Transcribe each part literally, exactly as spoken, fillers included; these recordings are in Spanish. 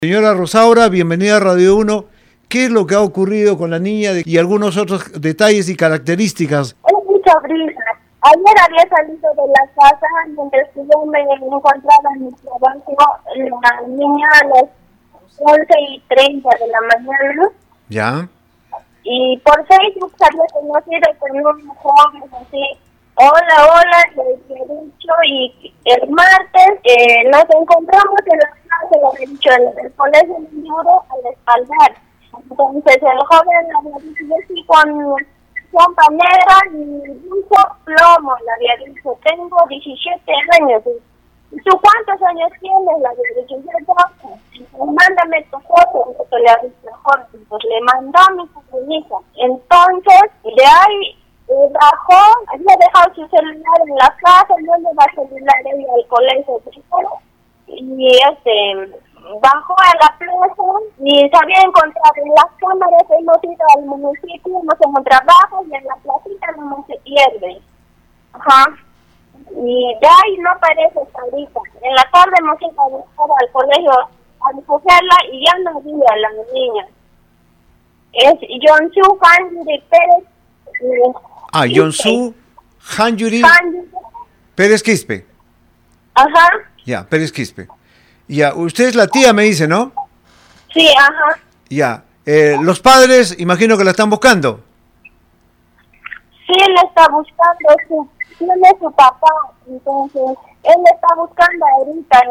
Señora Rosaura, bienvenida a Radio uno. ¿Qué es lo que ha ocurrido con la niña y algunos otros detalles y características? Es mi sobrina. Ayer había salido de la casa mientras que yo me encontraba en mi trabajo. La niña a las once y treinta de la mañana. ¿Ya? Y por Facebook se había conocido con un joven así. Hola, hola, le he dicho. Y el martes eh, nos encontramos en la clase, lo he dicho, en el colegio de Muro al espaldar. Entonces el joven le había dicho, yo sí con pompa negra y dijo plomo, le había dicho, tengo diecisiete años. ¿Y tú cuántos años tienes? Le había dicho, yo doce. Mándame tu foto, que le había dicho el joven. Entonces le mandó a mi sobrinita. Entonces, de ahí eh, bajó, había dejado su celular en la casa, no le va a celular ella al colegio primero. Y este... bajó a la plaza y se había encontrado en las cámaras, hemos ido al municipio, hemos hecho trabajo y en la placita no se pierde. Ajá. Y de ahí no aparece hasta ahorita. En la tarde hemos ido a buscar al colegio a recogerla y ya no vi a la niña. Es Yonsu Hanjuri Pérez. Eh, ah, Yonsu Hanjuri Pérez Quispe. Ajá. Ya, Pérez Quispe. Ya, usted es la tía, me dice, ¿no? Sí, ajá. Ya, eh, los padres, imagino que la están buscando. Sí, él está buscando, su, tiene su papá, entonces, él está buscando ahorita,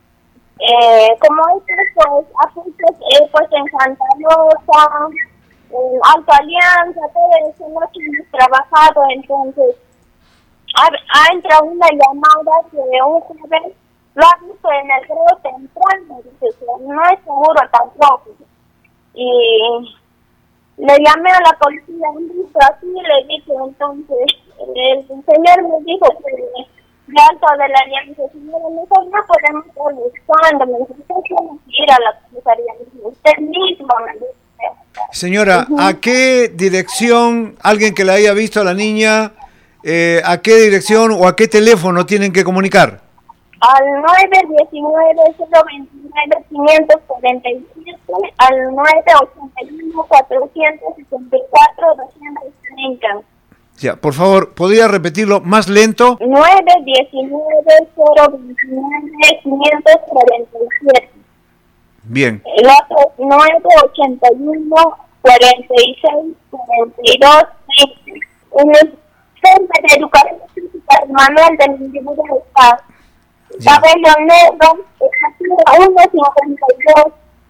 eh, como este, pues, apuntes, eh, pues, en Santa Rosa, en Alto Alianza, todo eso, no hemos trabajado, entonces, ha, ha entrado una llamada de un joven. Lo ha visto en el río temprano, dice que no es seguro tampoco. Y le llamé a la policía, un visto así, le dije, entonces, el, el señor me dijo que de Alto de la Alianza, señora, nosotros no podemos estar buscando, me dijo, usted tiene que ir a la comisaría, usted mismo me dice. Señora, uh-huh. ¿A qué dirección, alguien que la haya visto a la niña, eh, a qué dirección o a qué teléfono tienen que comunicar? Al nueve diecinueve cero veintinueve quinientos cuarenta y siete, al nueve ochenta y uno cuatrocientos sesenta y cuatro doscientos treinta. Ya, por favor, ¿podría repetirlo más lento? nueve diecinueve cero veintinueve quinientos cuarenta y siete. Bien. El otro nueve ochenta y uno cuarenta y seis cuarenta y dos treinta. En el Centro de Educación Física Manuel del Individuo de Paz. Cabello negro, estatura uno cincuenta y dos,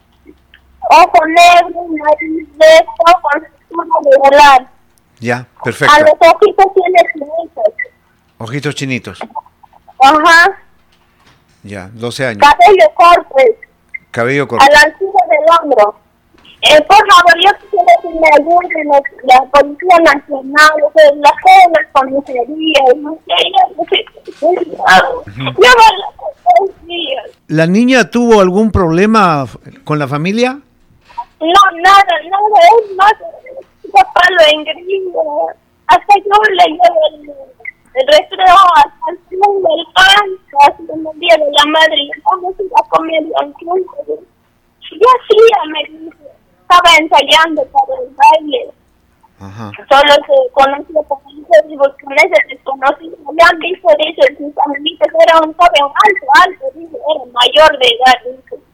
ojo negro, nariz recto, con textura regular. Ya, perfecto. A los ojitos tiene chinitos. Ojitos chinitos. Ajá. Ya, doce años. Cabello corto. Cabello corto. A la altura del hombro. Eh, por favor, yo quisiera que me ayuden la Policía Nacional, o sea, las jóvenes comisarías, no sé, yo no sé. Yo ¿La niña tuvo algún problema con la familia? No, nada, nada, es más, papá lo engrió. Hasta yo le llevo el, el recreo hasta el fin del pan, hasta el día de la madre, y vamos a ir a comer al club. Y así me dice, estaba ensayando para el baile. Ajá. Solo se conocía por el Facebook, con ese desconocido. Me han visto, dice, sus amiguitos, era un joven alto, alto, dice, era mayor de edad, dice.